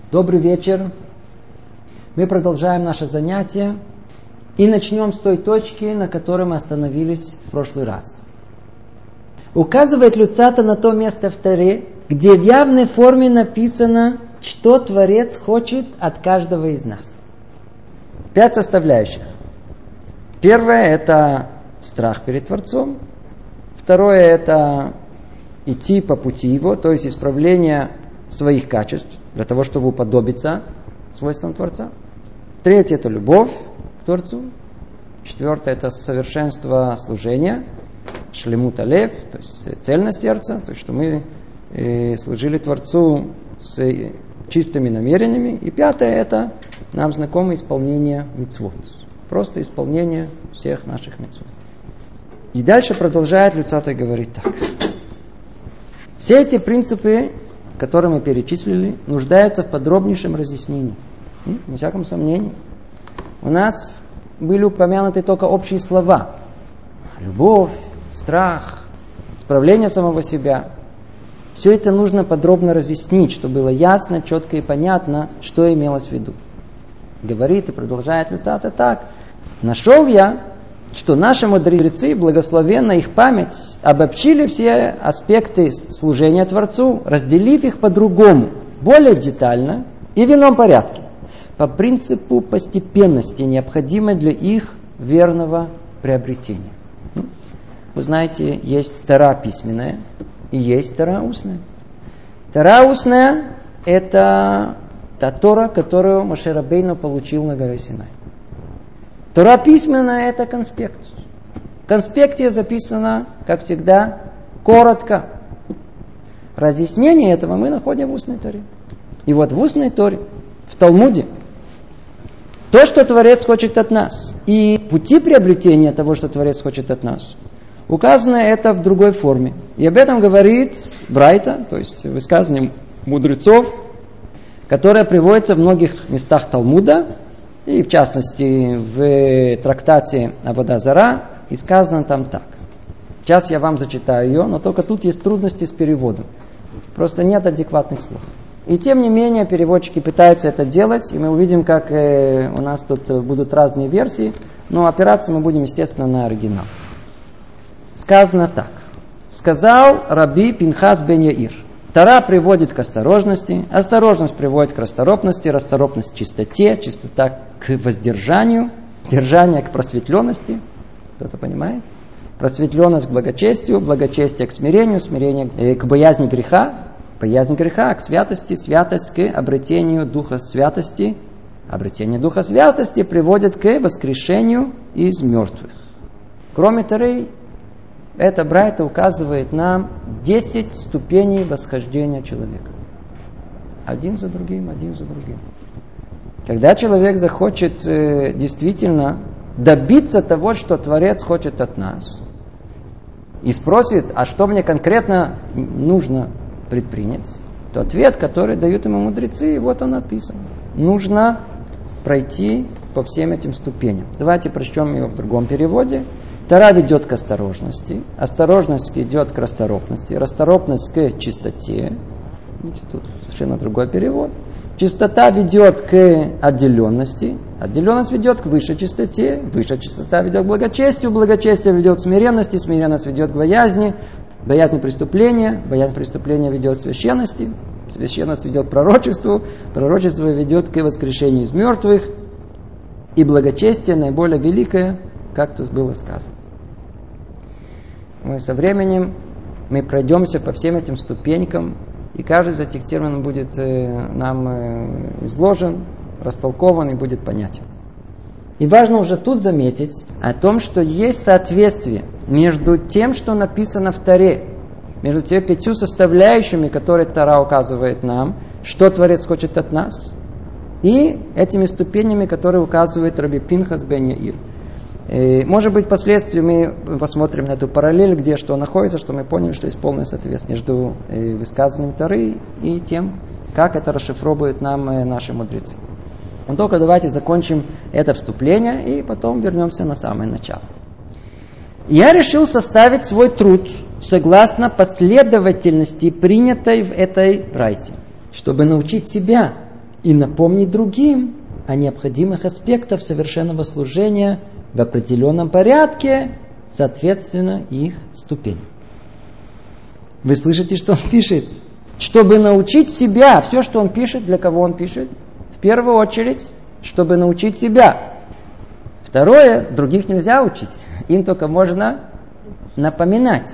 Добрый вечер. Мы продолжаем наше занятие и начнем с той точки, на которой мы остановились в прошлый раз. Указывает Люцата на то место в Торе, где в явной форме написано, что Творец хочет от каждого из нас. 5 составляющих. Первое – это страх перед Творцом. Второе – это идти по пути Его, то есть исправление своих качеств, для того, чтобы уподобиться свойствам Творца. Третье – это любовь к Творцу. Четвертое – это совершенство служения, шлемут алев, то есть цельность сердца, то есть что мы служили Творцу с чистыми намерениями. И пятое – это нам знакомое исполнение мицвот. Просто исполнение всех наших мицвот. И дальше продолжает Люцата говорить так. Все эти принципы, которые мы перечислили, нуждаются в подробнейшем разъяснении. Не всяком сомнении. У нас были упомянуты только общие слова. Любовь, страх, исправление самого себя. Все это нужно подробно разъяснить, чтобы было ясно, четко и понятно, что имелось в виду. Говорит и продолжает Люцата так. Нашел я, что наши мудрецы, благословенна их память, обобщили все аспекты служения Творцу, разделив их по-другому, более детально и в ином порядке, по принципу постепенности, необходимой для их верного приобретения. Вы знаете, есть Тора письменная и есть Тора устная. Тора устная – это та Тора, которую Моше Рабейну получил на горе Синай. Тора письменная – это конспект. В конспекте записано, как всегда, коротко. Разъяснение этого мы находим в устной Торе. И вот в устной Торе, в Талмуде, то, что Творец хочет от нас, и пути приобретения того, что Творец хочет от нас, указано это в другой форме. И об этом говорит Брайта, то есть высказывание мудрецов, которое приводится в многих местах Талмуда, и в частности в трактате Авода Зара, и сказано там так. Сейчас я вам зачитаю ее, но только тут есть трудности с переводом. Просто нет адекватных слов. И тем не менее переводчики пытаются это делать, и мы увидим, как у нас тут будут разные версии, но опираться мы будем, естественно, на оригинал. Сказано так. Сказал Раби Пинхас бен Яир. Тора приводит к осторожности, осторожность приводит к расторопности, расторопность к чистоте, чистота к воздержанию, держание к просветленности. Кто-то понимает? Просветленность к благочестию, благочестие к смирению, смирение к боязни греха к святости, святость к обретению духа святости. Обретение духа святости приводит к воскрешению из мертвых. Кроме Торы, эта Брайта указывает нам 10 ступеней восхождения человека. Один за другим. Когда человек захочет действительно добиться того, что Творец хочет от нас, и спросит, а что мне конкретно нужно предпринять, то ответ, который дают ему мудрецы, вот он написан. Нужно пройти по всем этим ступеням. Давайте прочтем его в другом переводе. Тора ведет к осторожности, осторожность идет к расторопности, расторопность к чистоте. Видите, тут совершенно другой перевод. Чистота ведет к отделенности, отделенность ведет к высшей чистоте, высшая чистота ведет к благочестию, благочестие ведет к смиренности, смиренность ведет к боязни, боязнь преступления, боязнь преступления ведет к священности, священность ведет к пророчеству, пророчество ведет к воскрешению из мертвых, и благочестие наиболее великое, как тут было сказано. Со временем мы пройдемся по всем этим ступенькам, и каждый из этих терминов будет нам изложен, растолкован и будет понятен. И важно уже тут заметить о том, что есть соответствие между тем, что написано в Торе, между теми 5 составляющими, которые Тора указывает нам, что Творец хочет от нас, и этими ступенями, которые указывает Раби Пинхас бен Яир. Может быть, впоследствии мы посмотрим на эту параллель, где что находится, что мы поняли, что есть полное соответствие между высказыванием Торы и тем, как это расшифровывают нам наши мудрецы. Но только давайте закончим это вступление и потом вернемся на самое начало. Я решил составить свой труд согласно последовательности, принятой в этой брайте, чтобы научить себя и напомнить другим о необходимых аспектах совершенного служения в определенном порядке, соответственно их ступени. Вы слышите, что он пишет? Чтобы научить себя, все, что он пишет, для кого он пишет? В первую очередь, чтобы научить себя. Второе, других нельзя учить. Им только можно напоминать.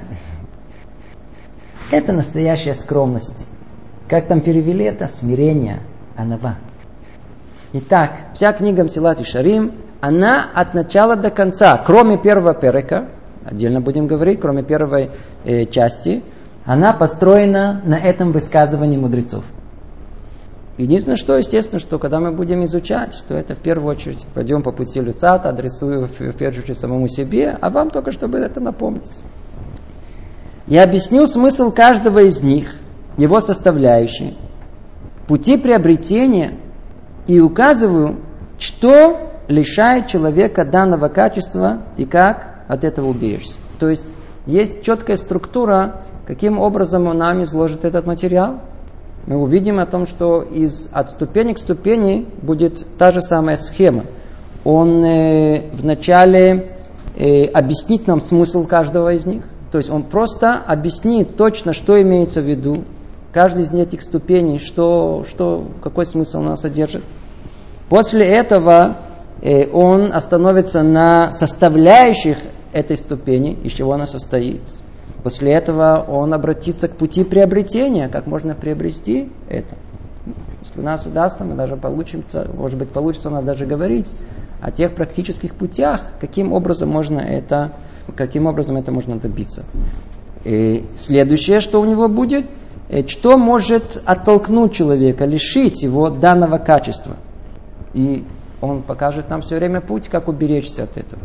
Это настоящая скромность. Как там перевели это? Смирение, анава. Итак, вся книга Месилат Йешарим, она от начала до конца, кроме первого перека, отдельно будем говорить, кроме первой части, она построена на этом высказывании мудрецов. Единственное, что, естественно, что когда мы будем изучать, что это в первую очередь пойдем по пути Люцата, адресую в первую очередь самому себе, а вам только чтобы это напомнить. Я объясню смысл каждого из них, его составляющие, пути приобретения и указываю, что лишает человека данного качества и как от этого уберечься. То есть четкая структура, каким образом он нам изложит этот материал. Мы увидим о том, что от ступени к ступени будет та же самая схема. Он вначале объяснит нам смысл каждого из них. То есть он просто объяснит точно, что имеется в виду. Каждый из этих ступеней, какой смысл она содержит. После этого он остановится на составляющих этой ступени, из чего она состоит. После этого он обратится к пути приобретения, как можно приобрести это. Если у нас удастся, мы даже получится, может быть, получится у нас даже говорить о тех практических путях, каким образом это можно добиться. И следующее, что у него будет, что может оттолкнуть человека, лишить его данного качества. И он покажет нам все время путь, как уберечься от этого.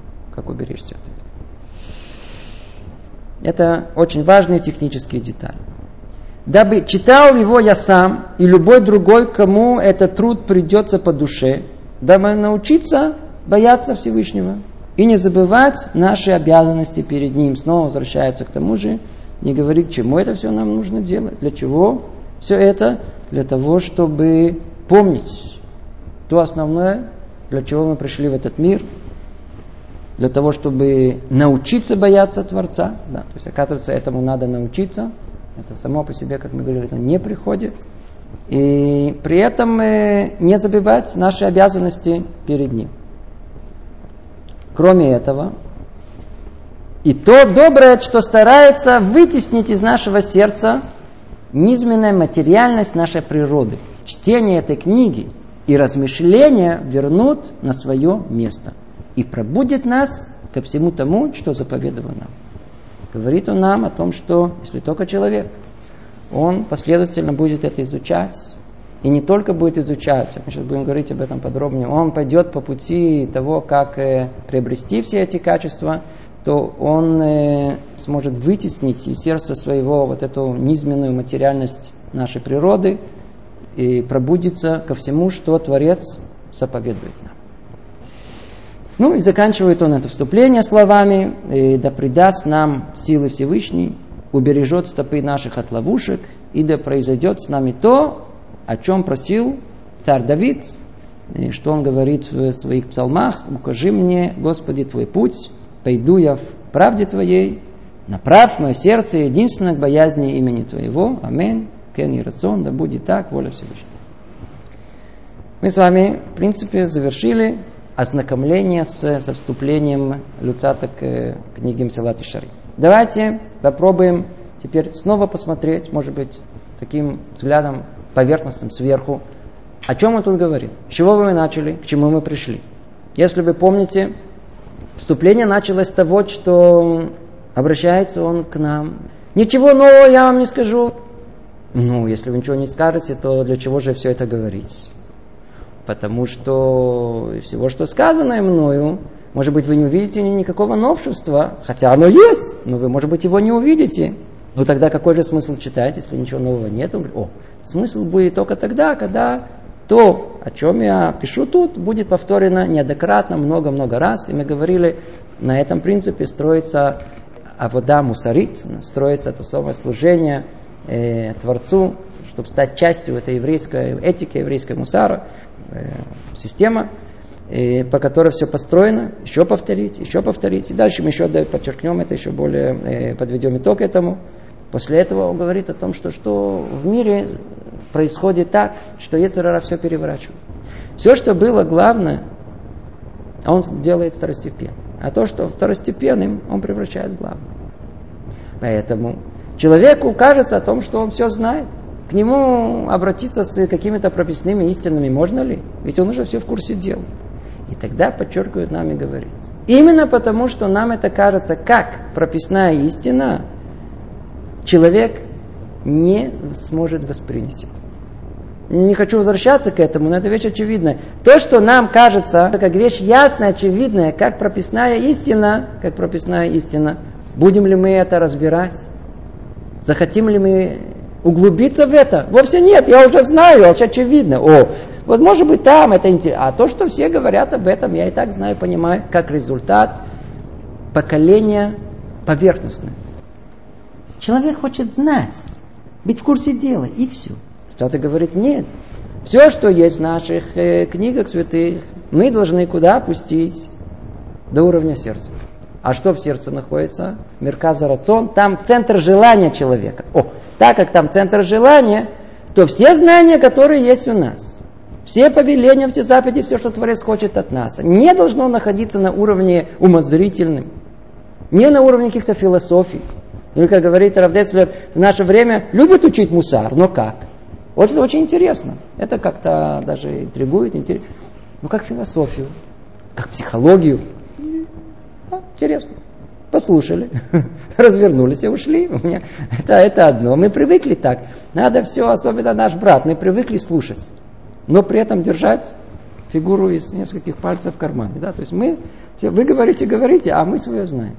Это очень важные технические детали. Дабы читал его я сам и любой другой, кому этот труд придется по душе, дабы научиться бояться Всевышнего и не забывать наши обязанности перед Ним. Снова возвращается к тому же, не говорит, к чему это все нам нужно делать, для чего все это, для того, чтобы помнить то основное, для чего мы пришли в этот мир, для того, чтобы научиться бояться Творца. Да, то есть, оказывается, этому надо научиться. Это само по себе, как мы говорили, это не приходит. И при этом не забывать наши обязанности перед Ним. Кроме этого, и то доброе, что старается вытеснить из нашего сердца низменная материальность нашей природы. Чтение этой книги и размышления вернут на свое место. И пробудет нас ко всему тому, что заповедовал нам. Говорит он нам о том, что если только человек, он последовательно будет это изучать. И не только будет изучать, мы сейчас будем говорить об этом подробнее, он пойдет по пути того, как приобрести все эти качества, то он сможет вытеснить из сердца своего эту низменную материальность нашей природы и пробудится ко всему, что Творец заповедует нам. И заканчивает он это вступление словами: «И да придаст нам силы Всевышний, убережет стопы наших от ловушек, и да произойдет с нами то, о чем просил царь Давид, и что он говорит в своих псалмах: укажи мне, Господи, Твой путь, пойду я в правде Твоей, направь мое сердце единственно к боязни имени Твоего. Аминь. Кен и рацион, да будет так, воля Всевышнего». Мы с вами, в принципе, завершили ознакомление со вступлением Люцата к книге Месилат Йешарим. Давайте попробуем теперь снова посмотреть, может быть, таким взглядом поверхностным сверху, о чем он тут говорит. С чего мы начали, к чему мы пришли. Если вы помните, вступление началось с того, что обращается он к нам. Ничего нового я вам не скажу. Если вы ничего не скажете, то для чего же все это говорить? Потому что всего, что сказано мною, может быть, вы не увидите никакого новшества, хотя оно есть, но вы, может быть, его не увидите. Тогда какой же смысл читать, если ничего нового нет? Он говорит: смысл будет только тогда, когда то, о чем я пишу тут, будет повторено неоднократно, много-много раз. И мы говорили, на этом принципе строится авода мусарит, строится то самое служение Творцу, чтобы стать частью этой еврейской этики, еврейской мусара, система, по которой все построено, еще повторить. И дальше мы еще подчеркнем это, еще более подведем итог этому. После этого он говорит о том, что в мире происходит так, что йецер гара все переворачивает. Все, что было главное, он делает второстепенным. А то, что второстепенным, он превращает в главное. Поэтому человеку кажется о том, что он все знает. К нему обратиться с какими-то прописными истинами можно ли? Ведь он уже все в курсе дела. И тогда, подчеркивает нам и говорит. Именно потому, что нам это кажется как прописная истина, человек не сможет воспринять это. Не хочу возвращаться к этому, но это вещь очевидная. То, что нам кажется как вещь ясная, очевидная, как прописная истина, будем ли мы это разбирать? Захотим ли мы углубиться в это? Вовсе нет, я уже знаю, это очевидно. Вот может быть там это интересно. А то, что все говорят об этом, я и так знаю, понимаю, как результат поколения поверхностное. Человек хочет знать, быть в курсе дела, и все. Кто-то говорит, нет. Все, что есть в наших книгах святых, мы должны куда опустить? До уровня сердца. А что в сердце находится? Мерказ рацион. Там центр желания человека. Так как там центр желания, то все знания, которые есть у нас, все повеления, все заповеди, все, что Творец хочет от нас, не должно находиться на уровне умозрительным, не на уровне каких-то философий. Или, как говорит Рав Децлер, в наше время любят учить мусар, но как? Вот это очень интересно. Это как-то даже интригует. Как философию, как психологию. Интересно. Послушали, развернулись и ушли. Это одно. Мы привыкли так. Надо все, особенно наш брат, мы привыкли слушать. Но при этом держать фигуру из нескольких пальцев в кармане. Да? То есть вы говорите, а мы свое знаем.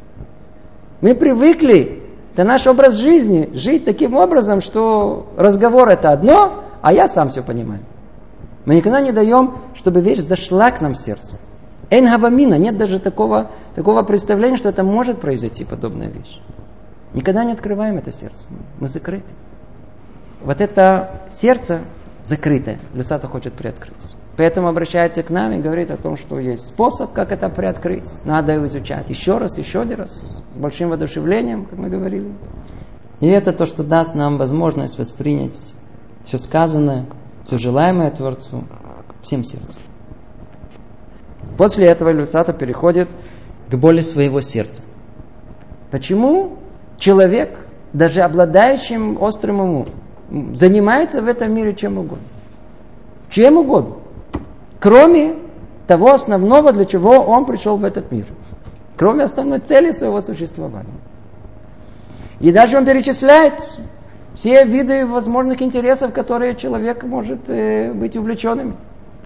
Мы привыкли, это наш образ жизни, жить таким образом, что разговор это одно, а я сам все понимаю. Мы никогда не даем, чтобы вещь зашла к нам в сердце. Эйн гавамина, нет даже такого представления, что это может произойти, подобная вещь. Никогда не открываем это сердце, мы закрыты. Вот это сердце закрытое, Люцата хочет приоткрыть. Поэтому обращается к нам и говорит о том, что есть способ, как это приоткрыть. Надо его изучать еще один раз, с большим воодушевлением, как мы говорили. И это то, что даст нам возможность воспринять все сказанное, все желаемое Творцу всем сердцем. После этого Люцата переходит к боли своего сердца. Почему человек, даже обладающим острым умом, занимается в этом мире чем угодно? Чем угодно. Кроме того основного, для чего он пришел в этот мир. Кроме основной цели своего существования. И даже он перечисляет все виды возможных интересов, которые человек может быть увлеченным.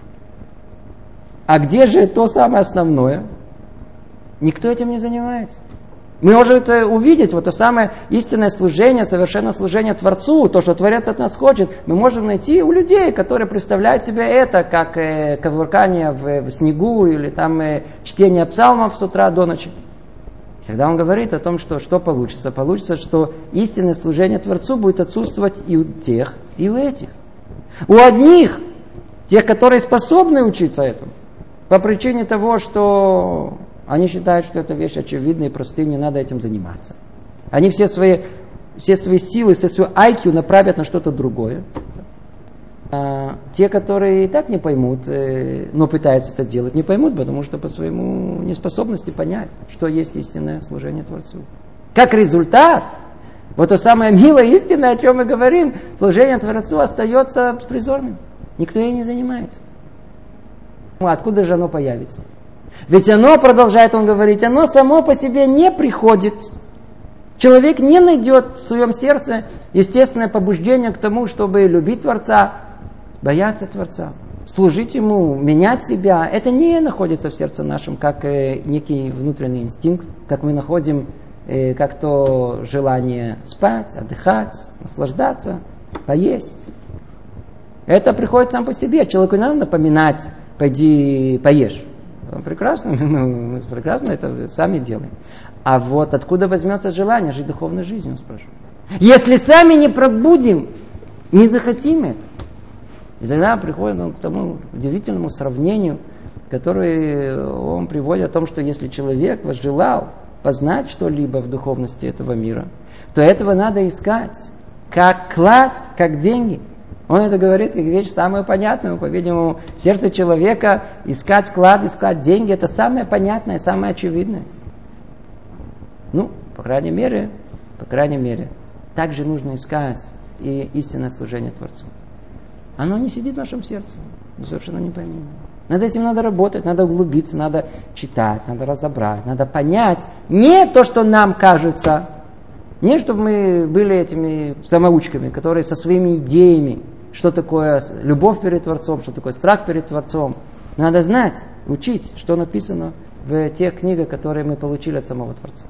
А где же то самое основное? Никто этим не занимается. Мы можем увидеть вот то самое истинное служение, совершенное служение Творцу, то, что Творец от нас хочет, мы можем найти у людей, которые представляют себе это, как ковыркание в снегу или там чтение псалмов с утра до ночи. И тогда он говорит о том, что получится. Получится, что истинное служение Творцу будет отсутствовать и у тех, и у этих. У одних, тех, которые способны учиться этому, по причине того, что они считают, что это вещь очевидная и простая, не надо этим заниматься. Они все свои силы, все свой IQ направят на что-то другое. А те, которые и так не поймут, но пытаются это делать, не поймут, потому что по своему неспособности понять, что есть истинное служение Творцу. Как результат, вот то самое милое истинное, о чем мы говорим, служение Творцу остается беспризорным. Никто им не занимается. Откуда же оно появится? Ведь оно, продолжает он говорить, оно само по себе не приходит. Человек не найдет в своем сердце естественное побуждение к тому, чтобы любить Творца, бояться Творца, служить Ему, менять себя. Это не находится в сердце нашем, как некий внутренний инстинкт, как мы находим как то желание спать, отдыхать, наслаждаться, поесть. Это приходит сам по себе. Человеку не надо напоминать, пойди поешь. Прекрасно, мы прекрасно это сами делаем. А вот откуда возьмется желание жить духовной жизнью, спрашиваю. Если сами не пробудим не захотим это. И тогда приходит он к тому удивительному сравнению, которое он приводит о том, что если человек возжелал познать что-либо в духовности этого мира, то этого надо искать как клад, как деньги. Он это говорит как вещь самую понятную. По-видимому, в сердце человека искать клад, искать деньги, это самое понятное, самое очевидное. По крайней мере, также нужно искать и истинное служение Творцу. Оно не сидит в нашем сердце. Совершенно не поймем. Над этим надо работать, надо углубиться, надо читать, надо разобрать, надо понять не то, что нам кажется, не чтобы мы были этими самоучками, которые со своими идеями, что такое любовь перед Творцом, что такое страх перед Творцом. Надо знать, учить, что написано в тех книгах, которые мы получили от самого Творца.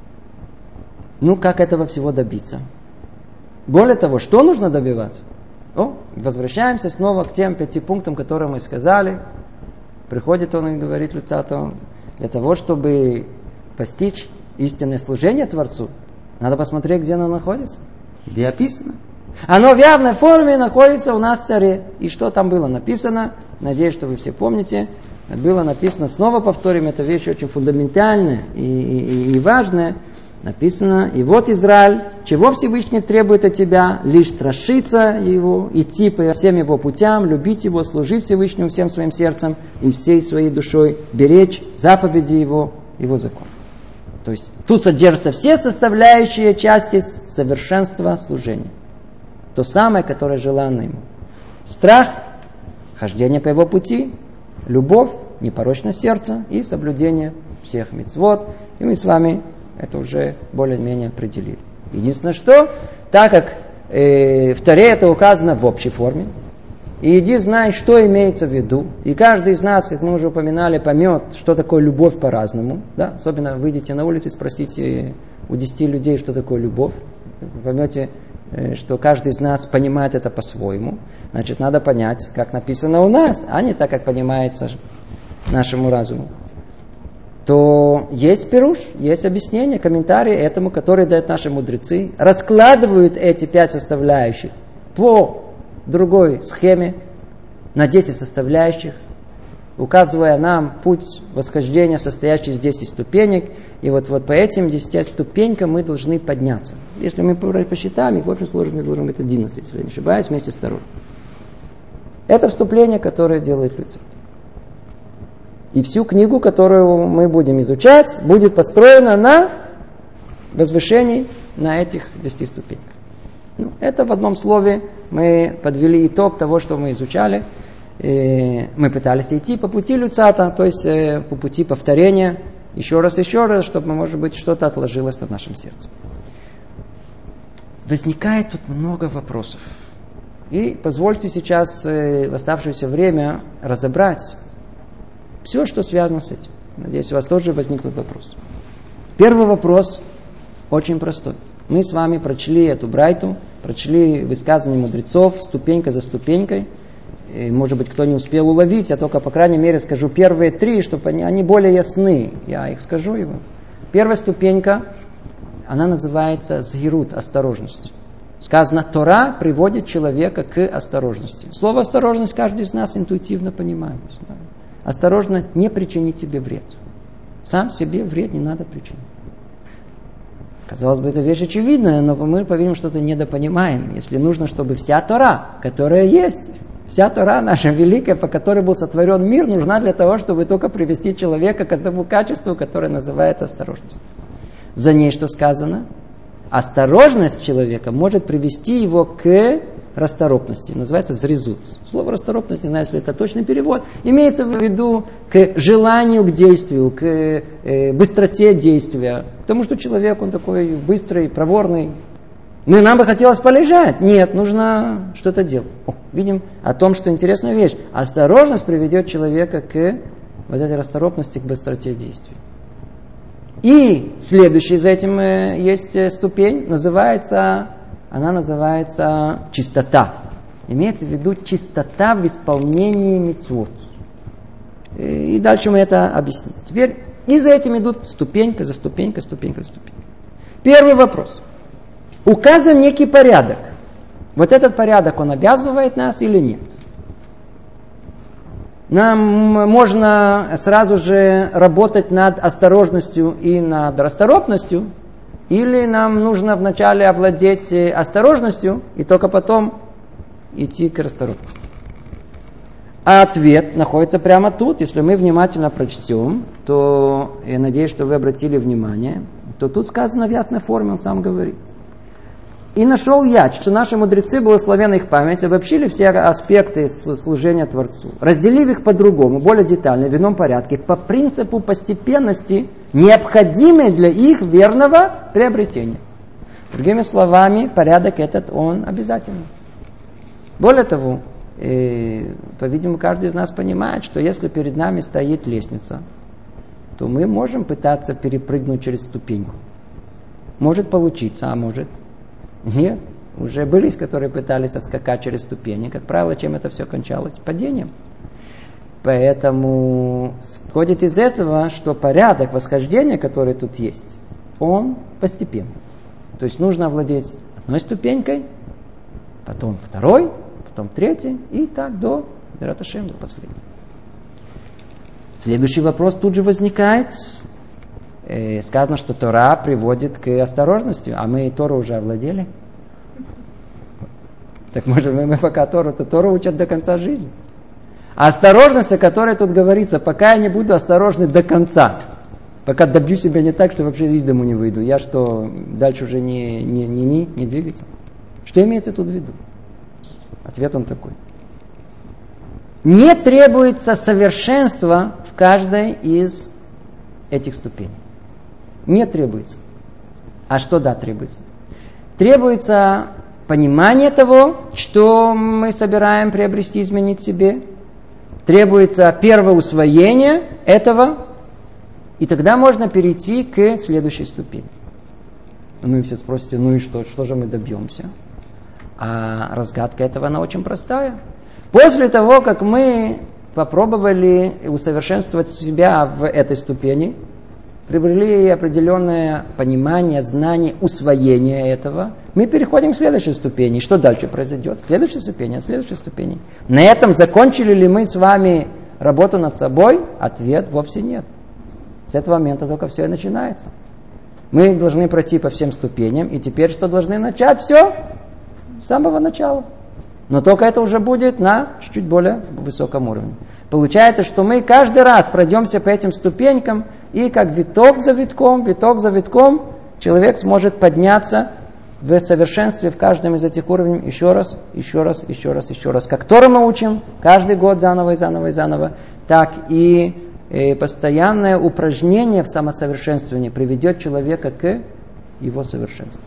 Как этого всего добиться? Более того, что нужно добиваться? Возвращаемся снова к тем 5 пунктам, которые мы сказали. Приходит он и говорит Люцату, для того, чтобы постичь истинное служение Творцу, надо посмотреть, где оно находится, где описано. Оно в явной форме находится у нас в Торе. И что там было написано? Надеюсь, что вы все помните. Было написано, снова повторим, это вещь очень фундаментальная и важная. Написано, и вот Израиль, чего Всевышний требует от тебя, лишь страшиться его, идти по всем его путям, любить его, служить Всевышнему всем своим сердцем и всей своей душой, беречь заповеди его закон. То есть тут содержатся все составляющие части совершенства служения. То самое, которое желанно ему. Страх, хождение по его пути, любовь, непорочность сердца и соблюдение всех мицвот. И мы с вами это уже более-менее определили. Единственное, что, так как в Торе это указано в общей форме, и иди знай, что имеется в виду. И каждый из нас, как мы уже упоминали, поймет, что такое любовь по-разному. Да? Особенно выйдите на улицу и спросите у 10 людей, что такое любовь. Вы поймете, что каждый из нас понимает это по-своему. Значит, надо понять, как написано у нас, а не так, как понимается нашему разуму. То есть пируш, есть объяснение, комментарии этому, которые дают наши мудрецы, раскладывают эти 5 составляющих по другой схеме на 10 составляющих, указывая нам путь восхождения, состоящий из 10 ступенек, и вот по этим 10 ступенькам мы должны подняться. Если мы посчитаем, их в общей сложности должно быть 11, если я не ошибаюсь, вместе с второй. Это вступление, которое делает Люцат. И всю книгу, которую мы будем изучать, будет построена на возвышении на этих 10 ступеньках. Это в одном слове мы подвели итог того, что мы изучали. И мы пытались идти по пути Люцата, то есть по пути повторения, еще раз, чтобы, может быть, что-то отложилось в нашем сердце. Возникает тут много вопросов. И позвольте сейчас в оставшееся время разобрать все, что связано с этим. Надеюсь, у вас тоже возникнут вопросы. Первый вопрос очень простой. Мы с вами прочли эту брайту, прочли высказывания мудрецов ступенька за ступенькой. И, может быть, кто не успел уловить, я только, по крайней мере, скажу первые 3, чтобы они более ясны. Я их скажу его. Первая ступенька, она называется згирут, осторожность. Сказано, Тора приводит человека к осторожности. Слово осторожность каждый из нас интуитивно понимает. Осторожно, не причинить себе вред. Сам себе вред не надо причинить. Казалось бы, это вещь очевидная, но мы, по-видимому, что-то недопонимаем. Если нужно, чтобы вся Тора, которая есть, вся Тора наша великая, по которой был сотворен мир, нужна для того, чтобы только привести человека к этому качеству, которое называется осторожность. За ней что сказано? Осторожность человека может привести его к расторопности. Называется зрезут. Слово расторопность, не знаю, если это точный перевод, имеется в виду к желанию к действию, к быстроте действия. Потому что человек, он такой быстрый, проворный. Нам бы хотелось полежать. Нет, нужно что-то делать. Видим о том, что интересная вещь. Осторожность приведет человека к вот этой расторопности, к быстроте действия. И следующий за этим есть ступень, она называется чистота. Имеется в виду чистота в исполнении мицвот. И дальше мы это объясним. Теперь и за этим идут ступенька за ступенькой, ступенька за ступенькой. Первый вопрос. Указан некий порядок. Вот этот порядок, он обязывает нас или нет? Нам можно сразу же работать над осторожностью и над расторопностью, или нам нужно вначале овладеть осторожностью и только потом идти к расторопности. А ответ находится прямо тут. Если мы внимательно прочтем, то, я надеюсь, что вы обратили внимание, то тут сказано в ясной форме, он сам говорит. «И нашел я, что наши мудрецы, благословенна их память, обобщили все аспекты служения Творцу, разделив их по-другому, более детально, в ином порядке, по принципу постепенности, необходимой для их верного приобретения». Другими словами, порядок этот, он обязательный. Более того, по-видимому, каждый из нас понимает, что если перед нами стоит лестница, то мы можем пытаться перепрыгнуть через ступеньку. Может получиться, а может нет. Уже были, которые пытались отскакать через ступени. Как правило, чем это все кончалось? Падением. Поэтому сходит из этого, что порядок восхождения, который тут есть, он постепенный. То есть нужно овладеть одной ступенькой, потом второй, потом третий, и так до Дират Ашем, до последнего. Следующий вопрос тут же возникает. Сказано, что Тора приводит к осторожности, а мы Тору уже овладели. Так может мы пока Тору учат до конца жизни. А осторожность, о которой тут говорится, пока я не буду осторожный до конца, пока добью себя не так, что вообще из дому не выйду, я что, дальше уже не двигаться? Что имеется тут в виду? Ответ он такой. Не требуется совершенства в каждой из этих ступеней. Не требуется. А что да требуется? Требуется понимание того, что мы собираем приобрести, изменить себе. Требуется первое усвоение этого, и тогда можно перейти к следующей ступени. Ну и все спросите, ну и что же мы добьемся? А разгадка этого, она очень простая. После того, как мы попробовали усовершенствовать себя в этой ступени, приобрели определенное понимание, знание, усвоение этого, мы переходим к следующей ступени. Что дальше произойдет? К следующей ступени. На этом закончили ли мы с вами работу над собой? Ответ вовсе нет. С этого момента только все и начинается. Мы должны пройти по всем ступеням, и теперь что должны начать? Все с самого начала. Но только это уже будет на чуть более высоком уровне. Получается, что мы каждый раз пройдемся по этим ступенькам, и как виток за витком, человек сможет подняться в совершенстве в каждом из этих уровней еще раз. Как Тору мы учим каждый год заново, так и постоянное упражнение в самосовершенствовании приведет человека к его совершенству.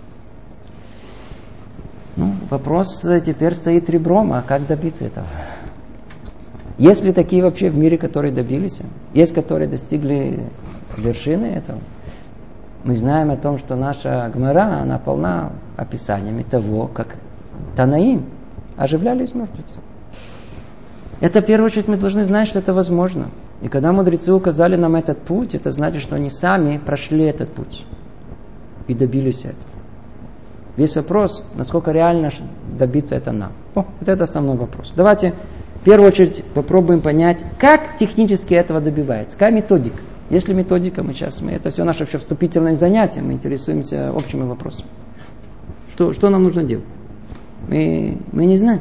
Вопрос теперь стоит ребром, а как добиться этого? Есть ли такие вообще в мире, которые добились? Есть, которые достигли вершины этого? Мы знаем о том, что наша Гмара, она полна описаниями того, как Танаим оживляли из мертвых. Это, в первую очередь, мы должны знать, что это возможно. И когда мудрецы указали нам этот путь, это значит, что они сами прошли этот путь и добились этого. Весь вопрос, насколько реально добиться это нам. Вот это основной вопрос. Давайте в первую очередь попробуем понять, как технически этого добивается. Какая методика? Есть ли методика? Это все наше вступительное занятие. Мы интересуемся общими вопросами. Что нам нужно делать? Мы не знаем.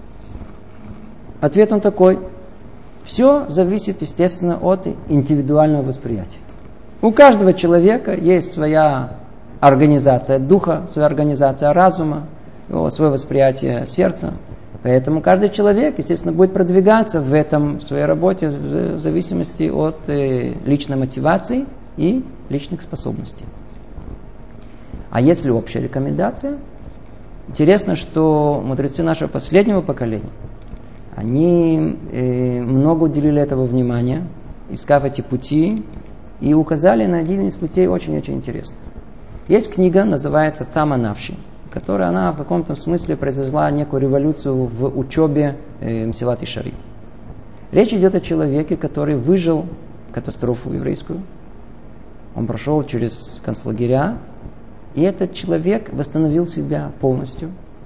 Ответ он такой. Все зависит, естественно, от индивидуального восприятия. У каждого человека есть своя организация духа, своя организация разума, свое восприятие сердца. Поэтому каждый человек, естественно, будет продвигаться в своей работе в зависимости от личной мотивации и личных способностей. А если общая рекомендация? Интересно, что мудрецы нашего последнего поколения, они много уделили этого внимания, искав эти пути, и указали на один из путей очень-очень интересных. Есть книга, называется «Цама Навши», которая она в каком-то смысле произвела некую революцию в учебе Мсилат Ишарим. Речь идет о человеке, который выжил катастрофу еврейскую. Он прошел через концлагеря, и этот человек восстановил себя полностью.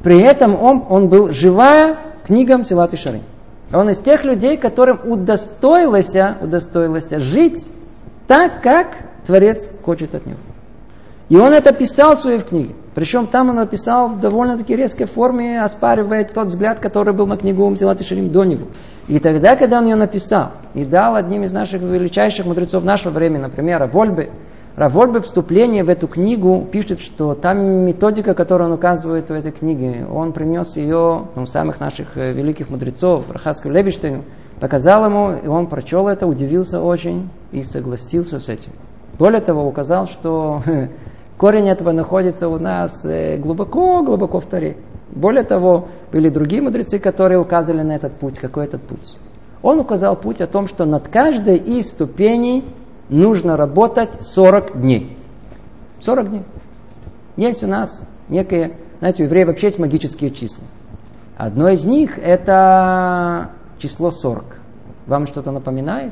При этом он был живая книга Мсилат Ешарим. Он из тех людей, которым удостоилось жить так, как Творец хочет от него. И он это писал в своей книге. Причем там он написал в довольно-таки резкой форме, оспаривая тот взгляд, который был на книгу Мсилат Ешарим до него. И тогда, когда он ее написал и дал одним из наших величайших мудрецов нашего времени, например, Рав Вольбе в вступлении в эту книгу пишет, что та методика, которую он указывает в этой книге, он принес ее самых наших великих мудрецов, Рахаску Левиштейну, показал ему, и он прочел это, удивился очень и согласился с этим. Более того, указал, что корень этого находится у нас глубоко-глубоко в Торе. Более того, были другие мудрецы, которые указывали на этот путь. Какой этот путь? Он указал путь о том, что над каждой из ступеней нужно работать 40 дней. 40 дней. Есть у нас некие, знаете, у евреев вообще есть магические числа. Одно из них это число 40. Вам что-то напоминает?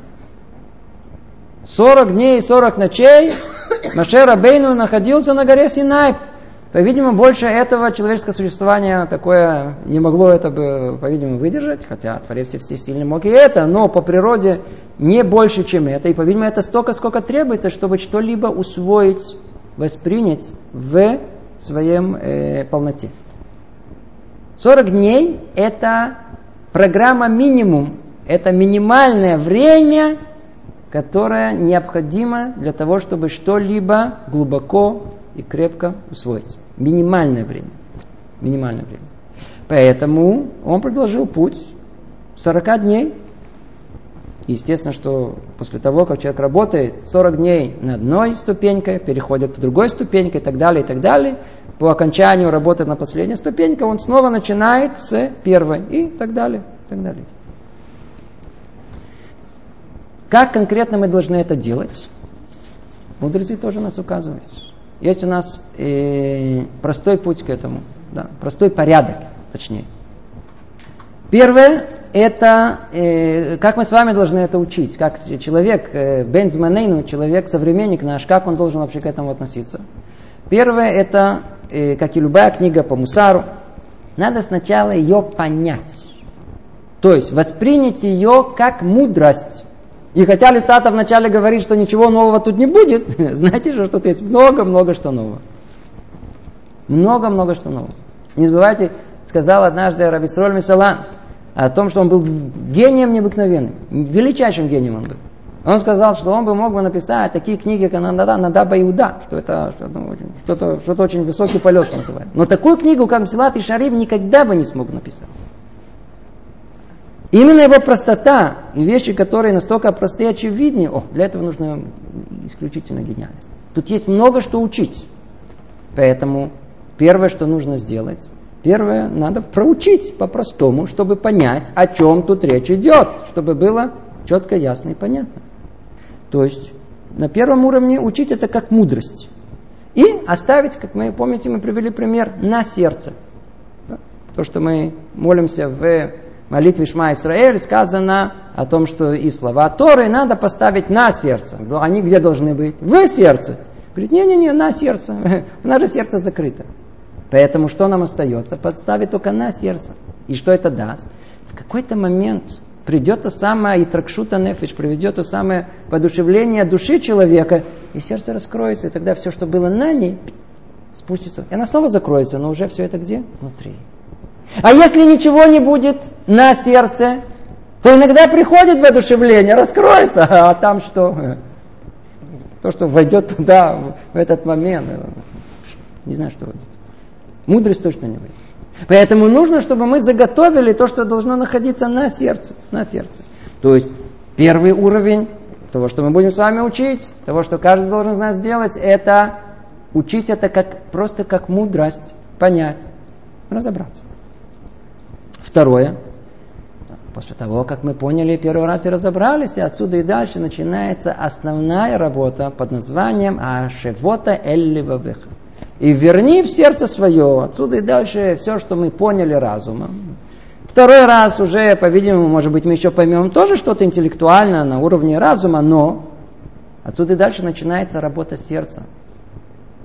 40 дней и 40 ночей Моше Рабейну находился на горе Синай. По-видимому, больше этого человеческое существование такое не могло это бы, по-видимому, выдержать, хотя Творец все сильно мог и это, но по природе не больше, чем это. И, по-видимому, это столько, сколько требуется, чтобы что-либо усвоить, воспринять в своем полноте. 40 дней – это программа минимум, это минимальное время, которое необходимо для того, чтобы что-либо глубоко и крепко усвоить. Минимальное время. Поэтому он предложил путь 40 дней. Естественно, что после того, как человек работает 40 дней над одной ступенькой, переходит к другой ступеньке и так далее, по окончанию работы на последней ступеньке, он снова начинает с первой и так далее. Как конкретно мы должны это делать? Мудрецы тоже нас указывают. Есть у нас простой путь к этому, да, простой порядок, точнее. Первое, это как мы с вами должны это учить, как человек, бен зманейну, человек, современник наш, как он должен вообще к этому относиться. Первое, это, как и любая книга по мусару, надо сначала ее понять. То есть воспринять ее как мудрость. И хотя Люцатов вначале говорит, что ничего нового тут не будет, знаете же, что тут есть много-много что нового. Много-много что нового. Не забывайте, сказал однажды Рав Исроэль Месалант о том, что он был гением необыкновенным, величайшим гением он был. Он сказал, что он бы мог бы написать такие книги, как Надаба Иуда, что это что-то очень высокий полет, что называется. Но такую книгу, как Мсилат Ешарим, никогда бы не смог написать. Именно его простота и вещи, которые настолько простые и очевидны, для этого нужна исключительно гениальность. Тут есть много что учить. Поэтому первое, что нужно сделать, надо проучить по-простому, чтобы понять, о чем тут речь идет, чтобы было четко, ясно и понятно. То есть на первом уровне учить это как мудрость. И оставить, как мы помните, мы привели пример, на сердце. То, что мы молимся в молитве Шма Исраэль, сказано о том, что и слова Торы надо поставить на сердце. Они где должны быть? В сердце. Говорит, не, на сердце. У нас же сердце закрыто. Поэтому что нам остается? Подставить только на сердце. И что это даст? В какой-то момент придет то самое итракшута нефиш, приведет то самое воодушевление души человека, и сердце раскроется, и тогда все, что было на ней, спустится. И она снова закроется, но уже все это где? Внутри. А если ничего не будет на сердце, то иногда приходит воодушевление, раскроется, а там что? То, что войдет туда в этот момент, не знаю, что будет. Мудрость точно не выйдет. Поэтому нужно, чтобы мы заготовили то, что должно находиться на сердце. То есть первый уровень того, что мы будем с вами учить, того, что каждый должен знать сделать, это учить это просто как мудрость, понять, разобраться. Второе. После того, как мы поняли первый раз и разобрались, и отсюда и дальше начинается основная работа под названием «Ашевота эль-левавеха». И верни в сердце свое, отсюда и дальше все, что мы поняли разумом. Второй раз уже, по-видимому, может быть, мы еще поймем тоже что-то интеллектуальное на уровне разума, но отсюда и дальше начинается работа сердца.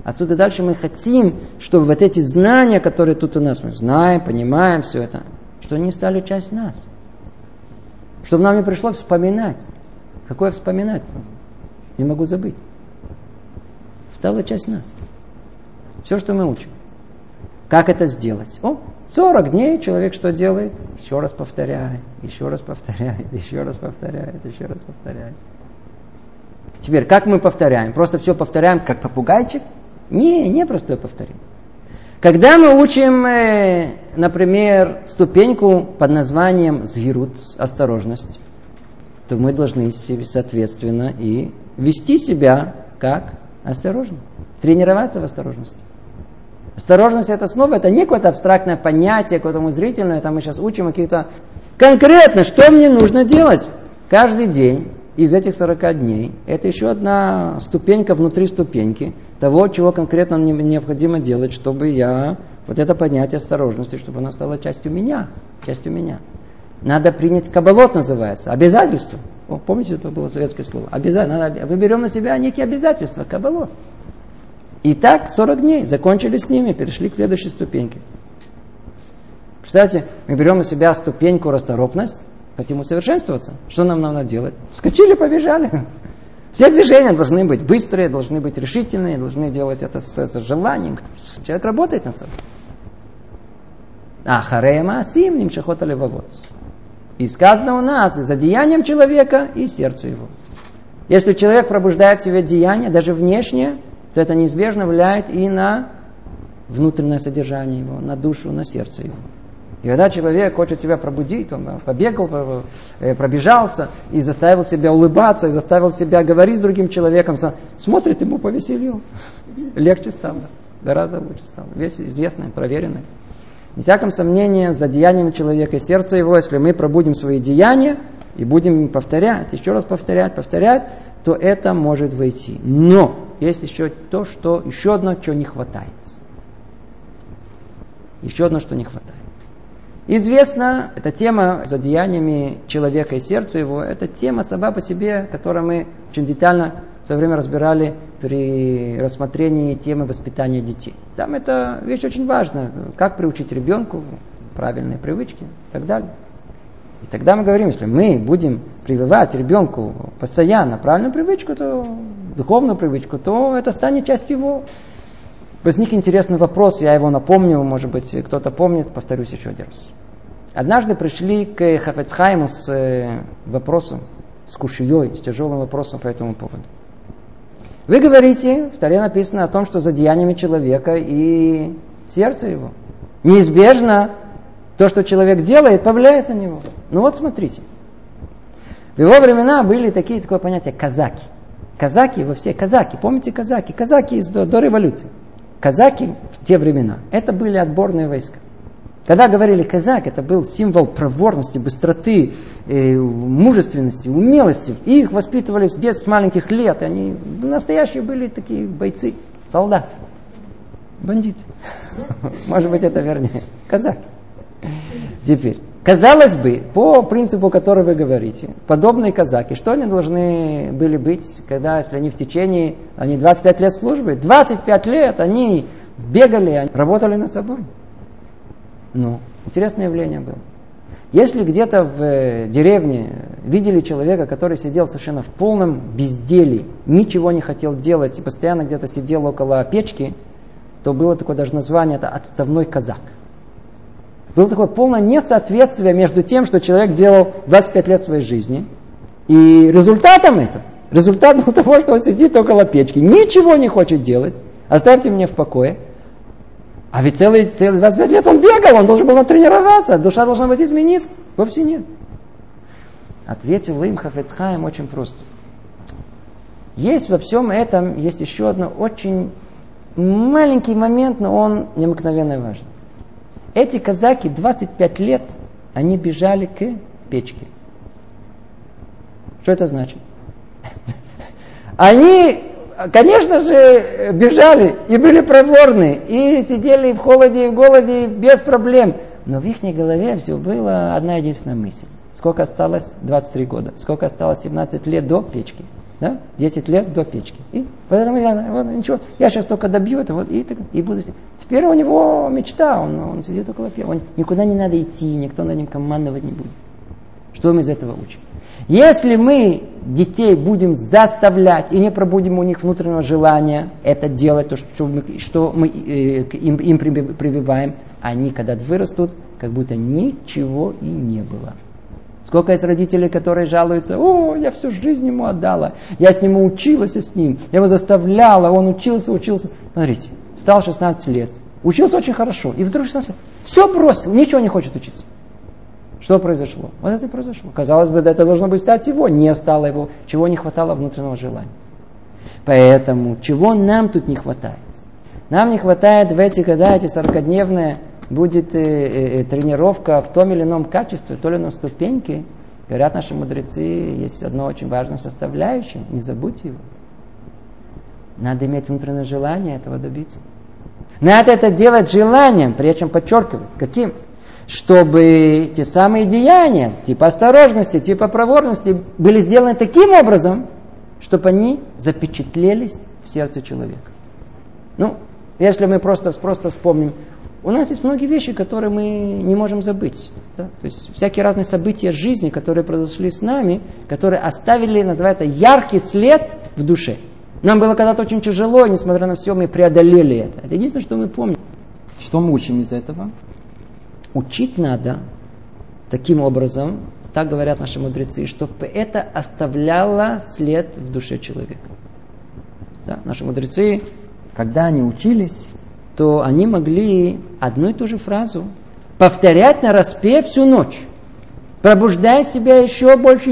Отсюда дальше мы хотим, чтобы вот эти знания, которые тут у нас, мы знаем, понимаем все это, что они стали часть нас. Чтобы нам не пришлось вспоминать. Какое вспоминать? Не могу забыть. Стала часть нас. Все, что мы учим. Как это сделать? 40 дней человек что делает? Еще раз повторяет, еще раз повторяет, еще раз повторяет, еще раз повторяет. Теперь, как мы повторяем? Просто все повторяем, как попугайчик? Не простое повторение. Когда мы учим, например, ступеньку под названием «згирут», осторожность, то мы должны, соответственно, и вести себя как осторожно. Тренироваться в осторожности. Осторожность это снова, это не какое-то абстрактное понятие, какое-то умозрительное, там мы сейчас учим какие-то... Конкретно, что мне нужно делать? Каждый день из этих 40 дней, это еще одна ступенька внутри ступеньки, того, чего конкретно необходимо делать, чтобы я, вот это понятие осторожности, чтобы оно стало частью меня. Надо принять кабалот, называется, обязательство. Помните, это было советское слово? Мы берем на себя некие обязательства, кабалот. И так 40 дней, закончили с ними, перешли к следующей ступеньке. Представьте, мы берем на себя ступеньку расторопность, хотим усовершенствоваться. Что нам надо делать? Вскочили, побежали. Все движения должны быть быстрые, должны быть решительные, должны делать это с желанием. Человек работает над собой. Харея маасим нимшахот алевавот. И сказано у нас, за деянием человека и сердце его. Если человек пробуждает в себе деяние, даже внешнее, то это неизбежно влияет и на внутреннее содержание его, на душу, на сердце его. И когда человек хочет себя пробудить, он побегал, пробежался и заставил себя улыбаться, и заставил себя говорить с другим человеком, смотрит, ему повеселил. Легче стало, гораздо лучше стало. Вещь известная, проверенная. Без всяком сомнения, за деянием человека и сердца его, если мы пробудим свои деяния и будем повторять, еще раз повторять, то это может войти. Но есть еще одно, что не хватает. Еще одно, что не хватает. Известно, эта тема за деяниями человека и сердца его, это тема сама по себе, которую мы очень детально в свое время разбирали при рассмотрении темы воспитания детей. Там это вещь очень важная, как приучить ребенку правильные привычки и так далее. И тогда мы говорим, если мы будем прививать ребенку постоянно правильную привычку, духовную привычку, то это станет частью его. Возник интересный вопрос, я его напомню, может быть, кто-то помнит, повторюсь еще один раз. Однажды пришли к Хафец Хаиму с вопросом, с кушией, с тяжелым вопросом по этому поводу. Вы говорите, в Торе написано о том, что за деяниями человека и сердце его. Неизбежно то, что человек делает, повлияет на него. Ну вот смотрите. В его времена были такое понятие казаки. Казаки, помните казаки? Казаки до революции. Казаки в те времена, это были отборные войска. Когда говорили казак, это был символ проворности, быстроты, мужественности, умелости. Их воспитывали с детства, с маленьких лет. Они настоящие были такие бойцы, солдаты, бандиты. Может быть, это вернее. Казаки. Теперь, казалось бы, по принципу, который вы говорите, подобные казаки, что они должны были быть, если они в течение, 25 лет службы, 25 лет они бегали, они работали над собой. Интересное явление было. Если где-то в деревне видели человека, который сидел совершенно в полном безделии, ничего не хотел делать и постоянно где-то сидел около печки, то было такое даже название, это отставной казак. Было такое полное несоответствие между тем, что человек делал 25 лет своей жизни, и результатом этого. Результат был того, что он сидит около печки, ничего не хочет делать, оставьте меня в покое. А ведь целые 25 лет он бегал, он должен был натренироваться, душа должна быть измениться. Вовсе нет. Ответил им Хафец Хаим очень просто. Есть во всем этом, есть еще один очень маленький момент, но он необыкновенно важен. Эти казаки 25 лет, они бежали к печке. Что это значит? Они, конечно же, бежали и были проворны, и сидели в холоде и в голоде без проблем. Но в их голове все было одна единственная мысль. Сколько осталось? 23 года. Сколько осталось? 17 лет до печки. Да? 10 лет до печки. И поэтому ничего, я сейчас только добью это, и буду. Теперь у него мечта, он сидит около печки. Никуда не надо идти, никто над ним командовать не будет. Что мы из этого учим? Если мы детей будем заставлять и не пробудим у них внутреннего желания это делать, то, что мы им прививаем, они, когда вырастут, как будто ничего и не было. Сколько есть родителей, которые жалуются: я всю жизнь ему отдала, я с ним училась с ним, я его заставляла, он учился. Смотрите, стал 16 лет, учился очень хорошо, и вдруг 16 лет, все бросил, ничего не хочет учиться. Что произошло? Вот это и произошло. Казалось бы, это должно быть стать его, не стало его, чего не хватало внутреннего желания. Поэтому, чего нам тут не хватает? Нам не хватает в эти года, эти 40-дневные, будет тренировка в том или ином качестве, той или иной ступеньке. Говорят наши мудрецы, есть одно очень важное составляющее, не забудьте его. Надо иметь внутреннее желание этого добиться. Надо это делать желанием, прежде чем подчеркивать. Каким? Чтобы те самые деяния, типа осторожности, типа проворности, были сделаны таким образом, чтобы они запечатлелись в сердце человека. Если мы просто вспомним, у нас есть многие вещи, которые мы не можем забыть. Да? То есть всякие разные события жизни, которые произошли с нами, которые оставили, называется, яркий след в душе. Нам было когда-то очень тяжело, и несмотря на все, мы преодолели это. Это единственное, что мы помним. Что мы учим из этого? Учить надо таким образом, так говорят наши мудрецы, чтобы это оставляло след в душе человека. Да? Наши мудрецы, когда они учились, то они могли одну и ту же фразу повторять нараспев всю ночь, пробуждая себя еще больше.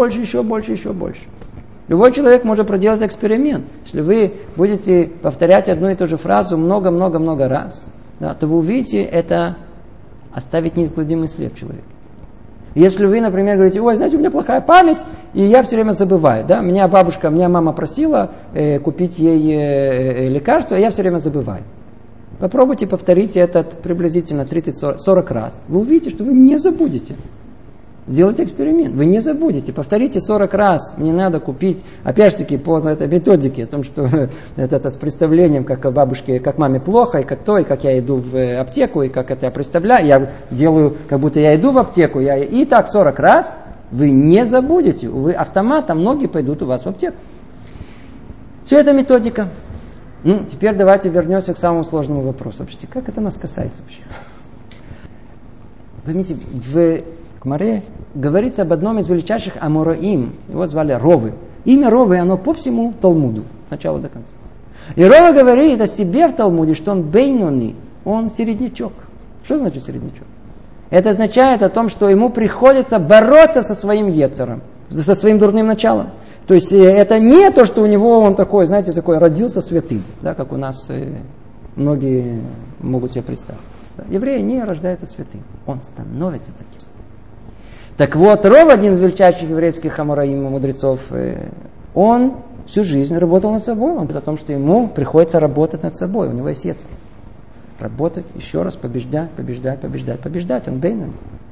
Любой человек может проделать эксперимент. Если вы будете повторять одну и ту же фразу много раз, да, то вы увидите это оставить неизгладимый след в человеке. Если вы, например, говорите: знаете, у меня плохая память, и я все время забываю. Да? Меня мама просила купить ей лекарство, а я все время забываю. Попробуйте повторить это приблизительно 30-40 раз. Вы увидите, что вы не забудете. Сделайте эксперимент. Вы не забудете. Повторите 40 раз. Мне надо купить, опять же таки, по этой методике, о том, что это с представлением, как бабушке, как маме плохо, и как я иду в аптеку, и как это я представляю. Я делаю, как будто я иду в аптеку. И так 40 раз вы не забудете. Вы автоматом, многие пойдут у вас в аптеку. Все это методика. Теперь давайте вернемся к самому сложному вопросу. Вообще, как это нас касается вообще? Поймите, в Гмаре говорится об одном из величайших амораим. Его звали Ровы. Имя Ровы, оно по всему Талмуду. С начала до конца. И Ровы говорит о себе в Талмуде, что он бейнони, он середнячок. Что значит середнячок? Это означает о том, что ему приходится бороться со своим ецером, со своим дурным началом. То есть это не то, что у него он такой, знаете, такой родился святым, да, как у нас многие могут себе представить. Еврей не рождается святым, он становится таким. Так вот, Ров, один из величайших еврейских амораим, мудрецов, он всю жизнь работал над собой. Он говорит о том, что ему приходится работать над собой. У него есть ецер. Работать, еще раз побеждать. Он бейнон.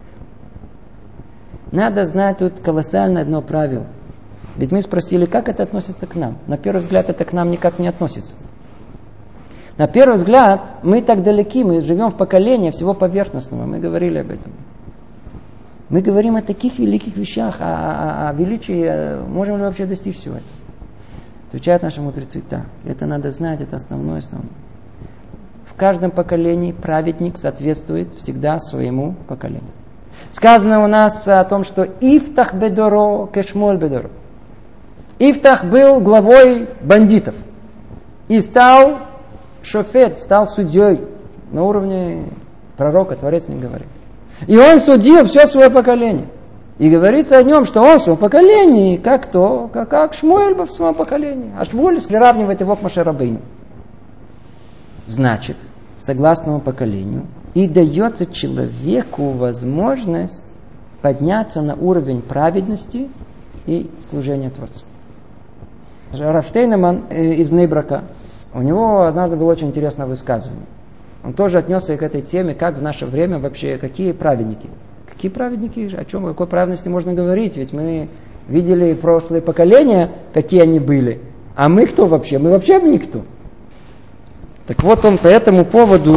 Надо знать тут колоссальное одно правило. Ведь мы спросили, как это относится к нам. На первый взгляд, это к нам никак не относится. На первый взгляд, мы так далеки, мы живем в поколении всего поверхностного. Мы говорили об этом. Мы говорим о таких великих вещах, о величии, можем ли вообще достичь всего этого? Отвечают наши мудрецы так. Это надо знать, это основное. В каждом поколении праведник соответствует всегда своему поколению. Сказано у нас о том, что Ифтах бедоро кешмоль бедоро. Ифтах был главой бандитов. И стал шофет, стал судьей на уровне пророка, Творец не говорит. И он судил все свое поколение. И говорится о нем, что он в своем поколении, как кто? Как Шмуэль в своем поколении. А Шмуэль сравнивает его к Моше Рабейну. Значит, согласно поколению, и дается человеку возможность подняться на уровень праведности и служения Творцу. Рав Штейнеман из Бней-Брака, у него однажды было очень интересное высказывание. Он тоже отнесся к этой теме, как в наше время вообще, какие праведники. Какие праведники? О какой праведности можно говорить? Ведь мы видели прошлые поколения, какие они были. А мы кто вообще? Мы вообще никто. Так вот он по этому поводу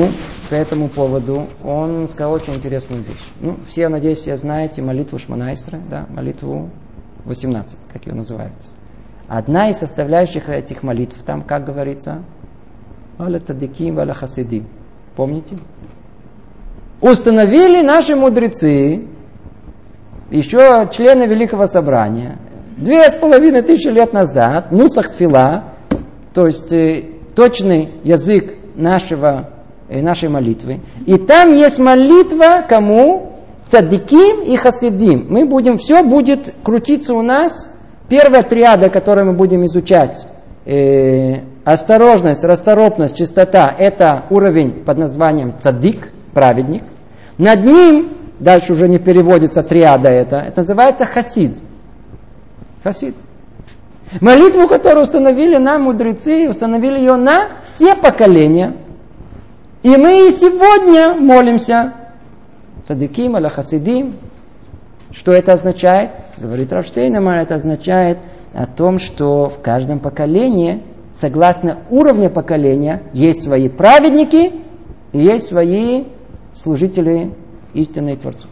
он сказал очень интересную вещь. Все, надеюсь, все знаете молитву Шмона Эсрей, да, молитву 18, как ее называют. Одна из составляющих этих молитв, там, как говорится, «Аля цадиким, аля хасидим». Помните? Установили наши мудрецы, еще члены Великого Собрания, 2500 лет назад, нусах тфила, то есть точный язык нашей молитвы. И там есть молитва кому? Цадиким и хасидим. Все будет крутиться у нас. Первая триада, которую мы будем изучать, осторожность, расторопность, чистота, это уровень под названием цадик, праведник. Над ним, дальше уже не переводится триада это называется хасид. Хасид. Молитву, которую установили нам мудрецы, установили ее на все поколения. И мы и сегодня молимся. Цадиким, аля хасидим. Что это означает? Говорит Рав Штейнмайер, это означает о том, что в каждом поколении, согласно уровню поколения, есть свои праведники и есть свои служители истинной Творцу.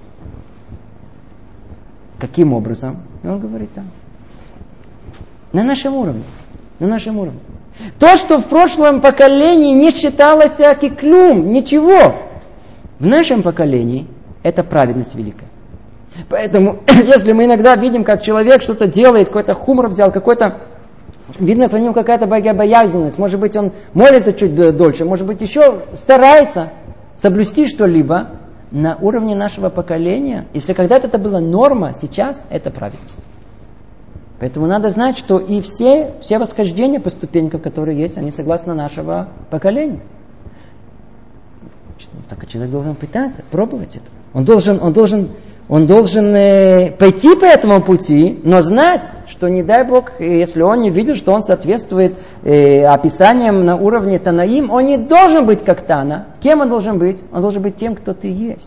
Каким образом? Он говорит там. На нашем уровне. То, что в прошлом поколении не считалось киклюм, ничего. В нашем поколении это праведность великая. Поэтому, если мы иногда видим, как человек что-то делает, какой-то хумор взял, видно по нему какая-то богобоязненность, может быть, он молится чуть дольше, может быть, еще старается соблюсти что-либо на уровне нашего поколения. Если когда-то это была норма, сейчас это праведность. Поэтому надо знать, что и все восхождения по ступенькам, которые есть, они согласно нашего поколения. Только человек должен пытаться, пробовать это. Он должен пойти по этому пути, но знать, что не дай Бог, если он не видит, что он соответствует описаниям на уровне Танаим, он не должен быть как Тана. Кем он должен быть? Он должен быть тем, кто ты есть.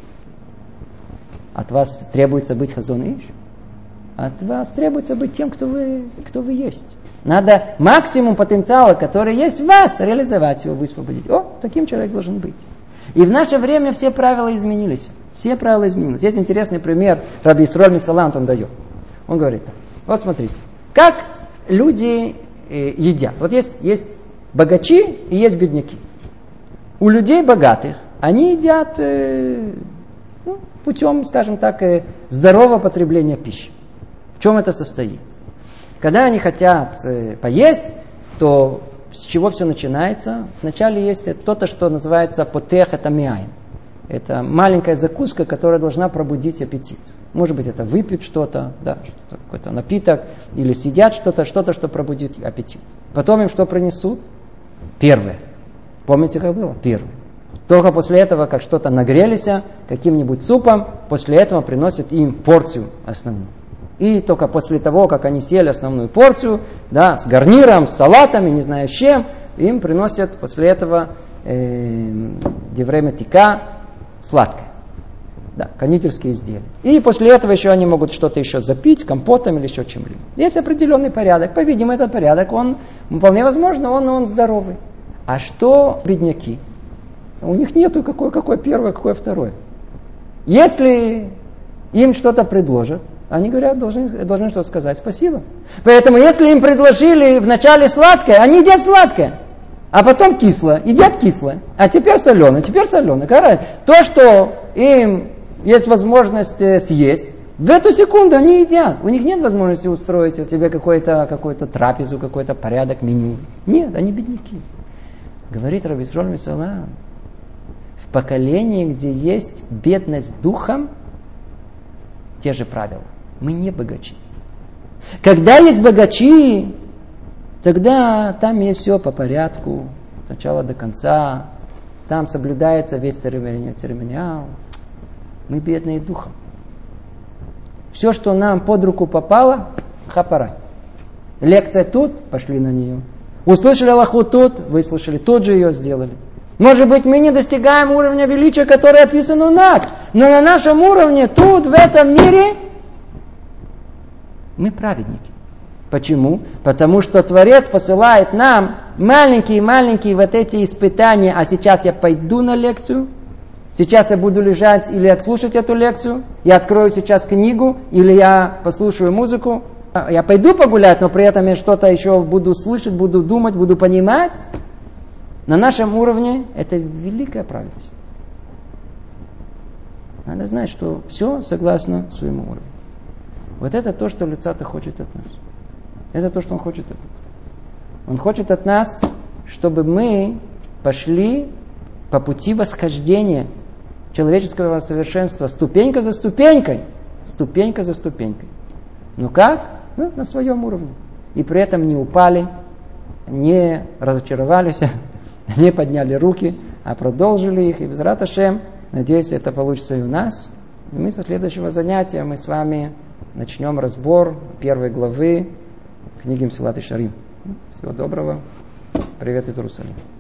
От вас требуется быть Хазон Иш. От вас требуется быть тем, кто вы есть. Надо максимум потенциала, который есть в вас, реализовать его, высвободить. Таким человек должен быть. И в наше время все правила изменились. Есть интересный пример, Раби Исроэль Мисалант он дает. Он говорит, вот смотрите, как люди едят. Вот есть богачи и есть бедняки. У людей богатых они едят путем, скажем так, здорового потребления пищи. В чем это состоит? Когда они хотят поесть, то с чего все начинается? Вначале есть то, что называется потех этамиаем. Это маленькая закуска, которая должна пробудить аппетит. Может быть, это выпить что-то, какой-то напиток, или съедят что-то, что пробудит аппетит. Потом им что принесут? Первое. Помните, как было? Первое. Только после этого, как что-то нагрелись каким-нибудь супом, после этого приносят им порцию основную. И только после того, как они съели основную порцию, с гарниром, с салатами, не знаю с чем, им приносят после этого деврей матика, сладкое. Кондитерские изделия. И после этого еще они могут что-то еще запить, компотом или еще чем-либо. Есть определенный порядок. По-видимому, этот порядок, он вполне возможно, он здоровый. А что бедняки? У них нету какое первое, какое второе. Если им что-то предложат, они говорят, должны что-то сказать. Спасибо. Поэтому, если им предложили вначале сладкое, они едят сладкое. А потом кислое, едят кислое. А теперь соленое. То, что им есть возможность съесть, в эту секунду они едят. У них нет возможности устроить тебе какую-то трапезу, какой-то порядок, меню. Нет, они бедняки. Говорит Раби Исроэль Мисалант, в поколении, где есть бедность духом, те же правила. Мы не богачи. Когда есть богачи, тогда там есть все по порядку, с начала до конца. Там соблюдается весь церемониал. Мы бедные духом. Все, что нам под руку попало, хапара. Лекция тут, пошли на нее. Услышали Аллаху тут, выслушали, тут же ее сделали. Может быть, мы не достигаем уровня величия, который описан у нас, но на нашем уровне, тут, в этом мире, Мы праведники. Почему? Потому что Творец посылает нам маленькие-маленькие вот эти испытания. А сейчас я пойду на лекцию, сейчас я буду лежать или отслушать эту лекцию, я открою сейчас книгу, или я послушаю музыку. Я пойду погулять, но при этом я что-то еще буду слышать, буду думать, буду понимать. На нашем уровне это великая праведность. Надо знать, что все согласно своему уровню. Вот это то, что Люцата хочет от нас. Это то, что он хочет от нас. Он хочет от нас, чтобы мы пошли по пути восхождения человеческого совершенства ступенька за ступенькой. Ступенька за ступенькой. Ну как? Ну, на своем уровне. И при этом не упали, не разочаровались, не подняли руки, а продолжили их. И Безрат Ашем, надеюсь, это получится и у нас. И мы со следующего занятия мы с вами начнем разбор 1 главы книги Месилат Йешарим. Всего доброго. Привет из Иерусалима.